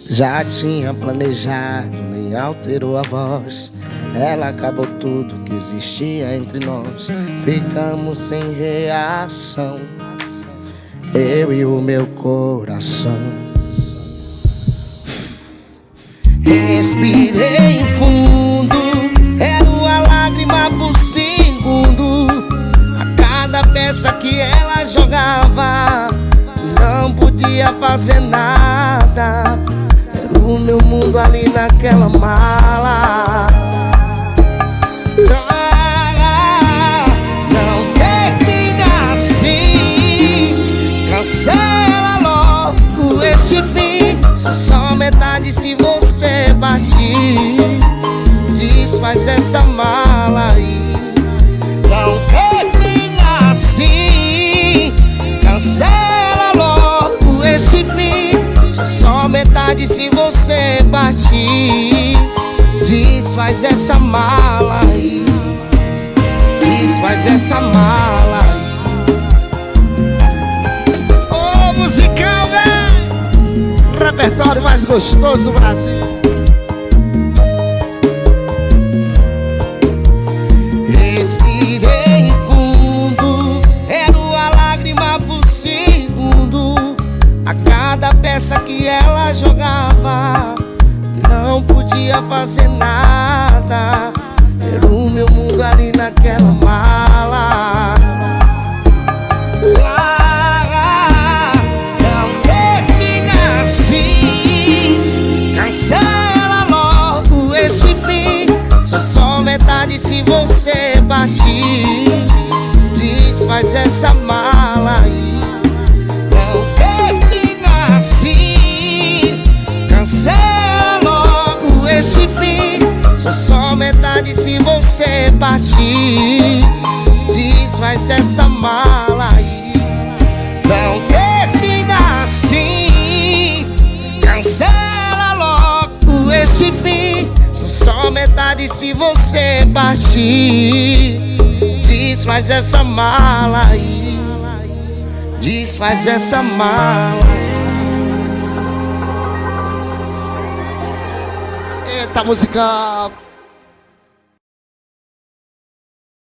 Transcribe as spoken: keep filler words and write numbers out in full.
Já tinha planejado, nem alterou a voz. Ela acabou tudo que existia entre nós. Ficamos sem reação, eu e o meu coração. Respirei fundo, era uma lágrima por segundo. A cada peça que ela jogava, não podia fazer nada. Era o meu mundo ali naquela mala. Ah, não termina assim, cancela logo esse fim. Sou só metade se você partir. Desfaz essa mala aí. Não termina assim, cancela logo esse fim. Sou só metade se você partir. Desfaz essa mala aí. Desfaz essa mala aí. Ô, musical, velho! Repertório mais gostoso do Brasil. Respirei fundo, era uma lágrima por segundo. A cada peça que ela jogava, não podia fazer nada. Era o meu mundo ali naquela mala. Ah, não termina assim, cancela logo esse fim. Sou só metade se você partir. Desfaz essa mala aí. Não termina assim, cancela logo esse fim. Sou só metade se você partir. Desfaz essa mala aí. Não termina assim, cancela logo esse fim. Sou só metade se você partir. Desfaz essa mala aí. Desfaz essa mala. Eita, musical!